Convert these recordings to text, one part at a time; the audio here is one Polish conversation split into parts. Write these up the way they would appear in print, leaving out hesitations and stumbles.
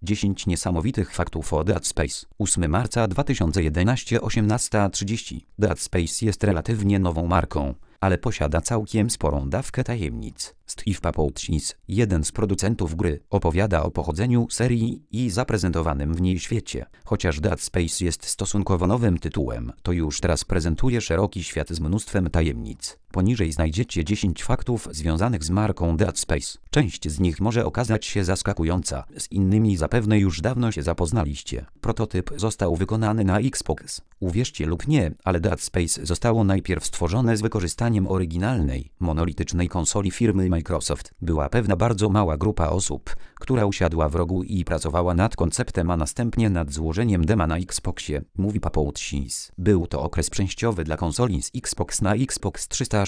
10 niesamowitych faktów o Dead Space. 8 marca 2011, 18:30. Dead Space jest relatywnie nową marką, ale posiada całkiem sporą dawkę tajemnic. Steve Papouchis, jeden z producentów gry, opowiada o pochodzeniu serii i zaprezentowanym w niej świecie. Chociaż Dead Space jest stosunkowo nowym tytułem, to już teraz prezentuje szeroki świat z mnóstwem tajemnic. Poniżej znajdziecie 10 faktów związanych z marką Dead Space. Część z nich może okazać się zaskakująca, z innymi zapewne już dawno się zapoznaliście. Prototyp został wykonany na Xbox. Uwierzcie lub nie, ale Dead Space zostało najpierw stworzone z wykorzystaniem oryginalnej, monolitycznej konsoli firmy Microsoft. Była pewna bardzo mała grupa osób, która usiadła w rogu i pracowała nad konceptem, a następnie nad złożeniem dema na Xboxie, mówi Papouchis. Był to okres przejściowy dla konsoli z Xbox na Xbox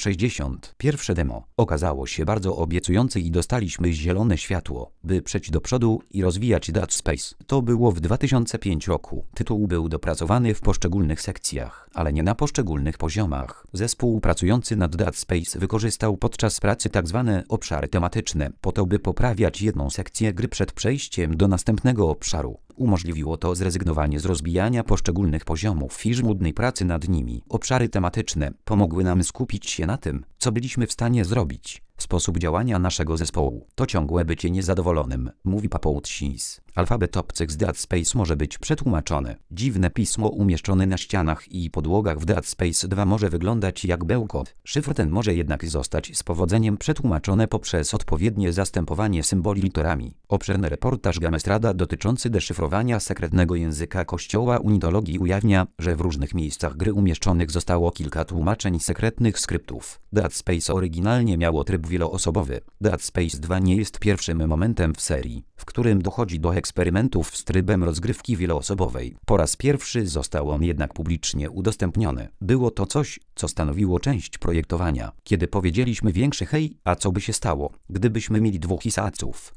360. Pierwsze demo okazało się bardzo obiecujące i dostaliśmy zielone światło, by przejść do przodu i rozwijać Dead Space. To było w 2005 roku. Tytuł był dopracowany w poszczególnych sekcjach, ale nie na poszczególnych poziomach. Zespół pracujący nad Dead Space wykorzystał podczas pracy tzw. obszary tematyczne, po to by poprawiać jedną sekcję gry przed przejściem do następnego obszaru. Umożliwiło to zrezygnowanie z rozbijania poszczególnych poziomów i żmudnej pracy nad nimi. Obszary tematyczne pomogły nam skupić się na tym, co byliśmy w stanie zrobić. Sposób działania naszego zespołu to ciągłe bycie niezadowolonym, mówi Papouchis. Alfabet obcych z Dead Space może być przetłumaczony. Dziwne pismo umieszczone na ścianach i podłogach w Dead Space 2 może wyglądać jak bełkot. Szyfr ten może jednak zostać z powodzeniem przetłumaczone poprzez odpowiednie zastępowanie symboli literami. Obszerny reportaż Gamestrada dotyczący deszyfrowania sekretnego języka kościoła unitologii ujawnia, że w różnych miejscach gry umieszczonych zostało kilka tłumaczeń sekretnych skryptów. Dead Space oryginalnie miało tryb wieloosobowy. Dead Space 2 nie jest pierwszym momentem w serii, w którym dochodzi do eksperymentów z trybem rozgrywki wieloosobowej. Po raz pierwszy został on jednak publicznie udostępniony. Było to coś, co stanowiło część projektowania. Kiedy powiedzieliśmy większy hej, a co by się stało, gdybyśmy mieli 2 Isaców?